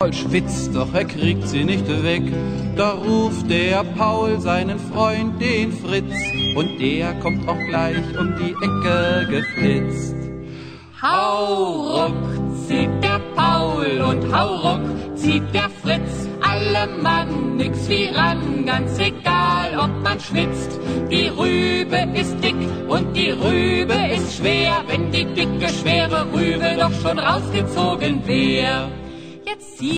Paul schwitzt, doch er kriegt sie nicht weg. Da ruft der Paul seinen Freund, den Fritz, und der kommt auch gleich um die Ecke geflitzt. Hauruck zieht der Paul und hauruck zieht der Fritz. Alle Mann, nix wie ran, ganz egal, ob man schwitzt. Die Rübe ist dick und die Rübe ist schwer, wenn die dicke, schwere Rübe doch schon rausgezogen wär. Jetzt